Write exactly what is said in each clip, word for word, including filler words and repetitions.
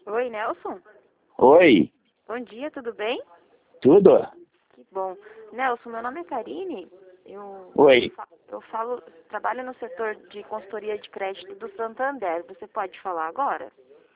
Oi, Nelson. Oi, Bom dia, tudo bem? tudo? Que bom. Nelson, meu nome é Karine. Eu, Oi, fa- eu falo, trabalho no setor de consultoria de crédito do Santander. Você pode falar agora?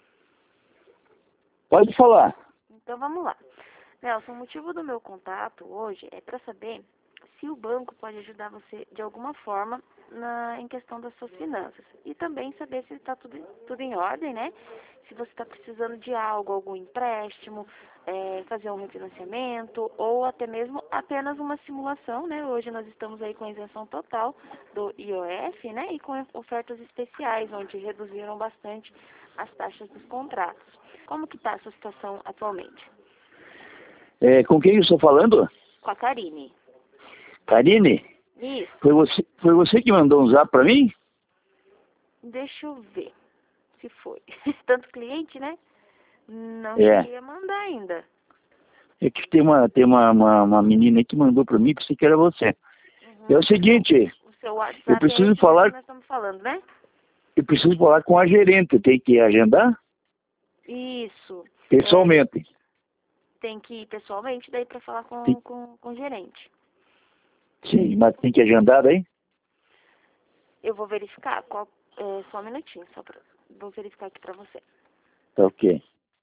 pode falar. Então vamos lá. Nelson, o motivo do meu contato hoje é para saber se o banco pode ajudar você de alguma forma na, em questão das suas finanças. E também saber se está tudo, tudo em ordem, né? Se você está precisando de algo, algum empréstimo, é, fazer um refinanciamento ou até mesmo apenas uma simulação, né? Hoje nós estamos aí com a isenção total do I O F, né? E com ofertas especiais, onde reduziram bastante as taxas dos contratos. Como que está a sua situação atualmente? É, com quem eu estou falando? Com a Karine. Karine? Isso. Foi você, foi você que mandou um zap para mim? Deixa eu ver se foi. Tanto cliente, né? Não É, cheguei a mandar ainda. é que tem uma, tem uma, uma, uma menina aí que mandou para mim, pensei que era você. É Uhum. o seguinte, O seu eu WhatsApp é preciso esse mesmo que falar, nós estamos falando, né? eu preciso falar com a gerente, tem que agendar Isso. É, pessoalmente. tem que ir pessoalmente daí para falar Tem- com, com, com o gerente. sim, mas tem que agendar aí? Eu vou verificar. Qual, é, só um minutinho, só pra, vou verificar aqui para você. Tá ok.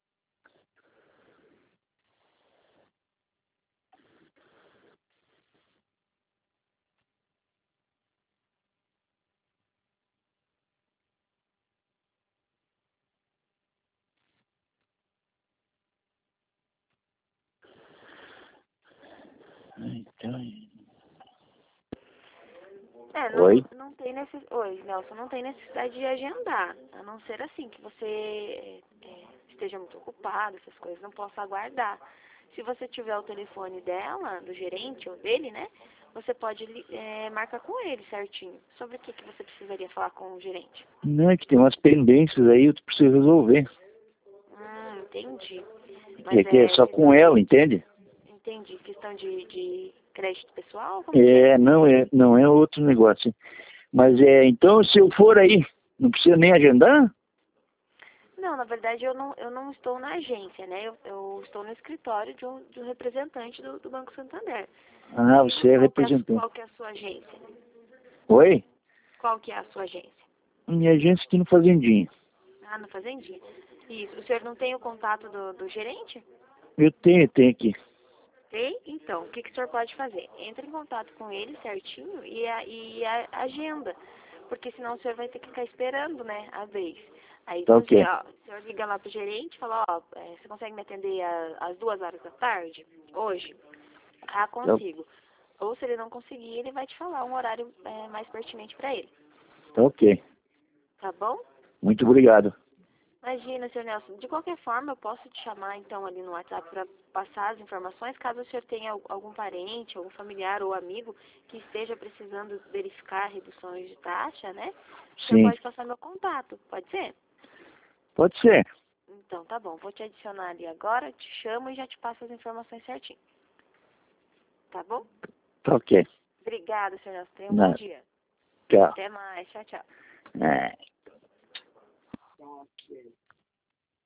Então, É, não, oi? não tem necessidade. Oi, Nelson, não tem necessidade de agendar. A não ser assim, que você é, é, esteja muito ocupado, essas coisas, não possa aguardar. Se você tiver o telefone dela, do gerente ou dele, né? Você pode li- é, marcar com ele certinho. Sobre o que, que você precisaria falar com o gerente. Não, é que tem umas pendências aí, eu preciso resolver. Hum, entendi. É Mas que é é só com questão ela, de. entende? Entendi. Questão de, de crédito pessoal? Como que é? É, não é, não é outro negócio. Mas é, então se eu for aí, não precisa nem agendar? Não, na verdade eu não, eu não estou na agência, né? Eu, eu estou no escritório de um, de um representante do, do Banco Santander. Ah, E você é qual que é, a, su- representante. qual que é a sua agência? Oi? Qual que é a sua agência? Minha agência aqui no Fazendinha. Ah, no Fazendinha. Isso. O senhor não tem o contato do, do gerente? Eu tenho, tenho aqui. Tem? Então, o que, que o senhor pode fazer? Entre em contato com ele certinho e, a, e a, agenda. Porque senão o senhor vai ter que ficar esperando, né, a vez. Aí Tá vamos dizer, ok. ó, o senhor liga lá pro gerente e fala, ó, é, você consegue me atender a- às duas horas da tarde? Hoje? Ah, Tá, consigo. Ou se ele não conseguir, ele vai te falar um horário é, mais pertinente para ele. tá ok. Tá bom? Muito obrigado. Imagina, senhor Nelson. De qualquer forma, eu posso te chamar então ali no WhatsApp para passar as informações, caso o senhor tenha al- algum parente, algum familiar ou amigo que esteja precisando verificar reduções de taxa, né? O senhor Sim. pode passar meu contato, pode ser? Pode ser. Então, tá bom. Vou te adicionar ali agora, te chamo e já te passo as informações certinho. Tá bom? Tá ok. Obrigada, senhor Nelson. Tenha um bom Não, dia. tchau. Até mais. Tchau, tchau. É.